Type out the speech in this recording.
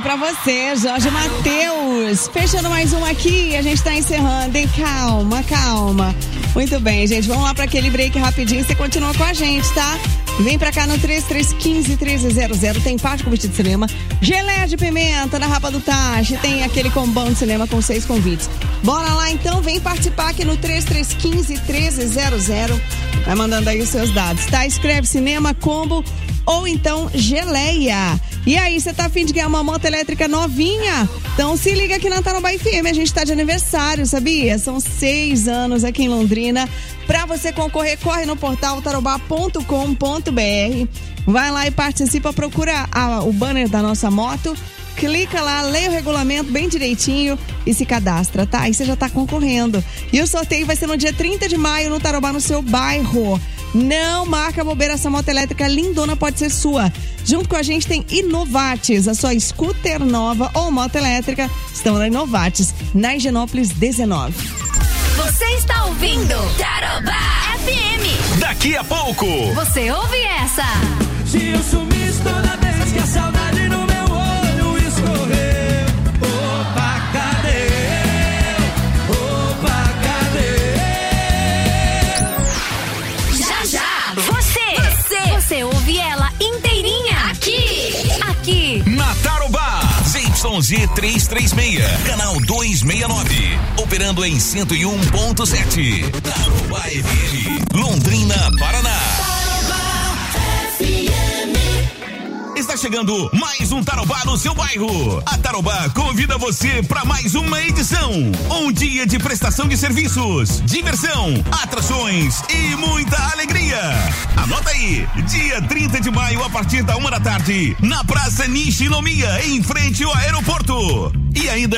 pra você, Jorge Mateus. Fechando mais um aqui, a gente tá encerrando, hein? Calma. Muito bem, gente, vamos lá pra aquele break rapidinho, você continua com a gente, tá? Vem pra cá no 3315-1300, tem parte com vestido de cinema, geleia de pimenta na Rapa do Tacho, tem aquele combão de cinema com 6 convites. Bora lá então, vem participar aqui no 3315-1300, vai mandando aí os seus dados, tá? Escreve cinema, combo ou então geleia. E aí, você tá a fim de ganhar uma moto elétrica novinha? Então se liga aqui na Tarobá FM, a gente tá de aniversário, sabia? São 6 anos aqui em Londrina. Pra você concorrer, corre no portal tarobá.com.br. Vai lá e participa, procura o banner da nossa moto, clica lá, leia o regulamento bem direitinho e se cadastra, tá? Aí você já tá concorrendo. E o sorteio vai ser no dia 30 de maio no Tarobá, no seu bairro. Não marca bobeira, essa moto elétrica lindona pode ser sua. Junto com a gente tem Inovates, a sua scooter nova ou moto elétrica estão na Inovates, na Higienópolis 19. Você está ouvindo Tarobá FM. Daqui a pouco você ouve essa. Se eu sumisse toda vez que a saudade no meu olho escorreu, opa, cadê? Opa, cadê? Já. Você ouve ela inteirinha aqui na Tarobá. ZYZ 336, canal 269, operando em 101.7. Tarobá FM, Londrina, Paraná. Está chegando mais um Tarobá no seu bairro. A Tarobá convida você para mais uma edição. Um dia de prestação de serviços, diversão, atrações e muita alegria. Anota aí, dia 30 de maio a partir da 1 da tarde, na Praça Nishinomiya, em frente ao aeroporto. E ainda